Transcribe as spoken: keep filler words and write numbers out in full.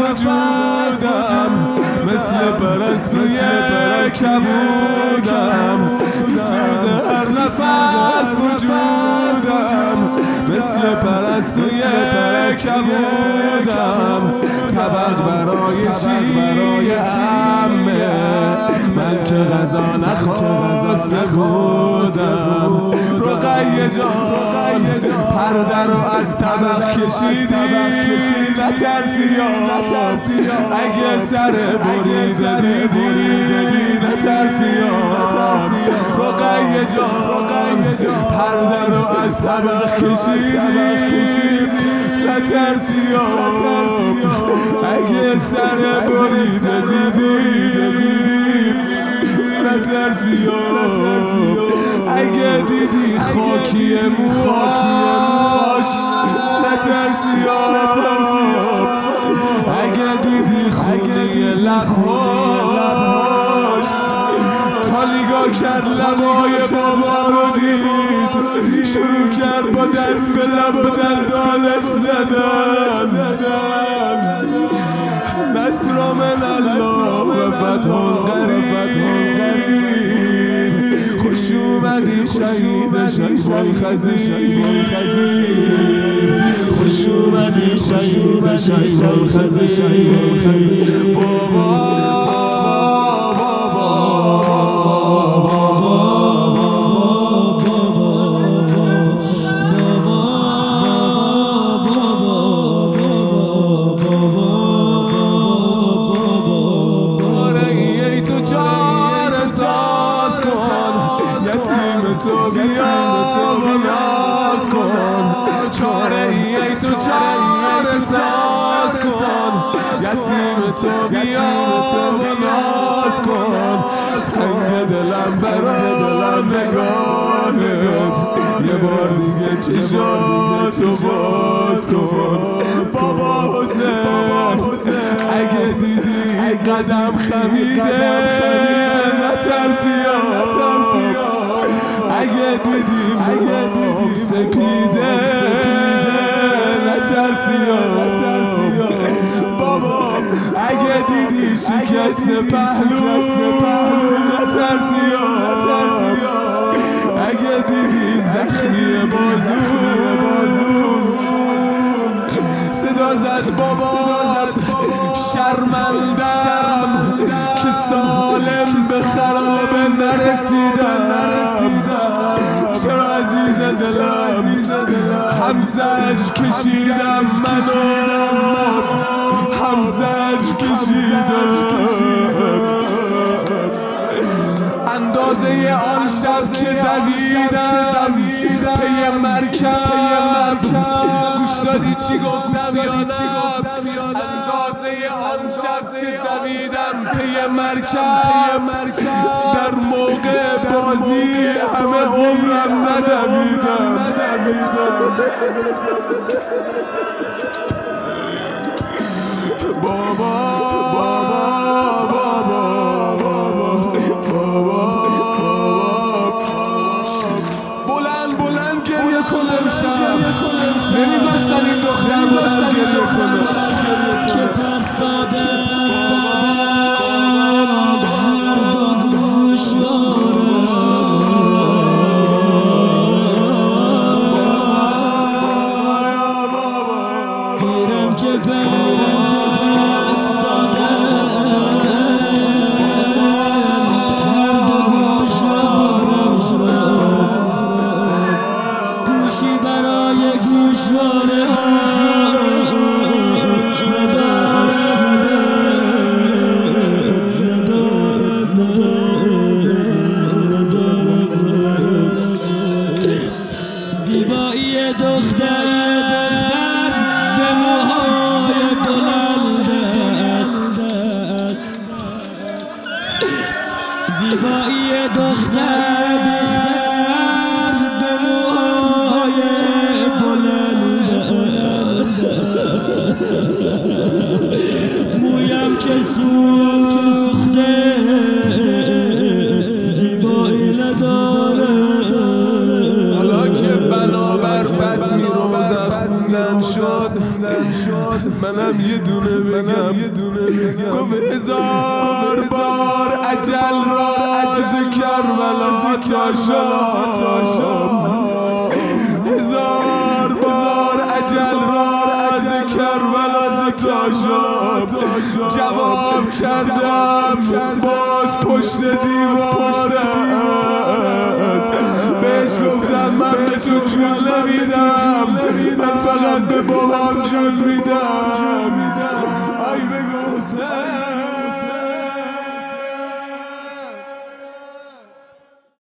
وجودم، مثل پرستوی کبودم، میسوزه هر نفس وجودم، مثل پرستوی کبودم. طبق برای چی همه، من که غذا نخواسته بودم. رقیه جان پرده رو از طبق کشیدی، نترسیام اگه سر بریده دیدی، نترسیام. رقیه جان پرده رو از طبق کشیدی، نترسیام اگه سر بریده دیدی، نترسیام اگه دیدی خاکی موهاش، نترسیام اگه دیدی خونی لبهاش. تا نگاه کرد لبای بابا رو دید، شروع کرد با دست به لب و دندانش زدن. نصر من الله و فتح قریب، خوش اومدی شهید شیبان خزیر، خوش اومدی شهید شیبان خزیر. بابا تو بیا و ناز کن، چاره ای تو چاره ساز کن. یتیم تو بیا و ناز کن، تنگ دلم برای نگاهت، یه بار دیگه چشاتو باز کن. بابا حسین اگه دیدی قدم خمیده، نترسیام اگه دیدی موام سپیده، نترسیام. بابا اگه دیدی شکست پهلو، نترسیام اگه دیدی زخمی بازو. صدا زد بابا شرمندم که سالم به خرابه نرسیدم. چرا عزیز دلم هم زجر کشیدم، منو هم زجر کشیدم. اندازه آن شب که دویدم پی مرکب، گوش دادی چی گفتم یا نه؟ اندازه آن شب که دویدم پی مرکب، در موقع بازی همه عمرم ندویدم. بابا نمیذاشتن این دختر بلند گریه کنه که پس دادن هر دو گوشواره، پیرم که پس دادن هر دو گوشواره، گوشی برای گوشواره زیبایی دختر به موهای بلند است، زیبایی دختر به موهای بلند است. منم یه دونه بگم گفت هزار بار اجل راز کربلا تا شام هزار بار اجل راز کربلا تا شام جواب کردم باز پشت دیوار است بهش گفتم من به تو جون نمیدم من فقط به بابام جون میدم آی بگو حسین